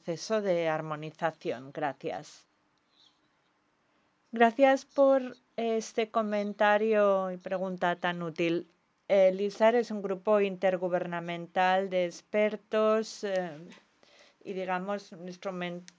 proceso de armonización. Gracias. Gracias por este comentario y pregunta tan útil. El ISAR es un grupo intergubernamental de expertos y, digamos, un instrumento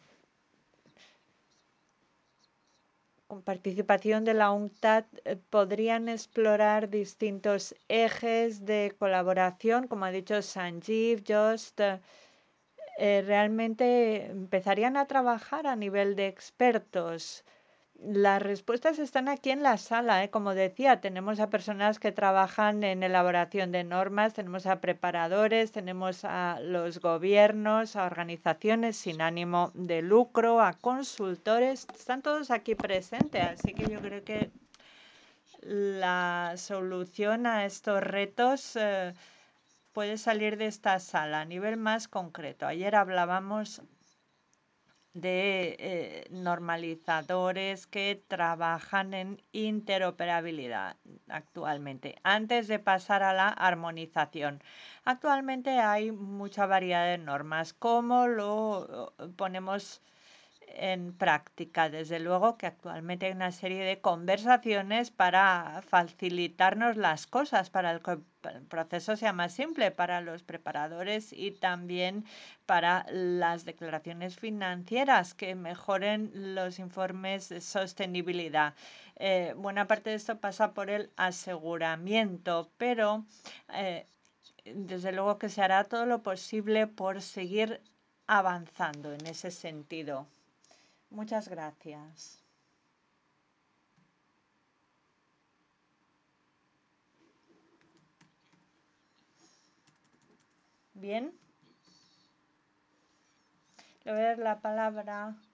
con participación de la UNCTAD podrían explorar distintos ejes de colaboración, como ha dicho Sanjeev, Jost. Realmente empezarían a trabajar a nivel de expertos. Las respuestas están aquí en la sala, ¿eh? Como decía, tenemos a personas que trabajan en elaboración de normas, tenemos a preparadores, tenemos a los gobiernos, a organizaciones sin ánimo de lucro, a consultores, están todos aquí presentes, así que yo creo que la solución a estos retos puede salir de esta sala a nivel más concreto. Ayer hablábamos de normalizadores que trabajan en interoperabilidad actualmente, antes de pasar a la armonización. Actualmente hay mucha variedad de normas. ¿Cómo lo ponemos en práctica? Desde luego que actualmente hay una serie de conversaciones para facilitarnos las cosas, para que el proceso sea más simple para los preparadores y también para las declaraciones financieras, que mejoren los informes de sostenibilidad. Buena parte de esto pasa por el aseguramiento, pero desde luego que se hará todo lo posible por seguir avanzando en ese sentido. Muchas gracias. Bien, le voy a dar la palabra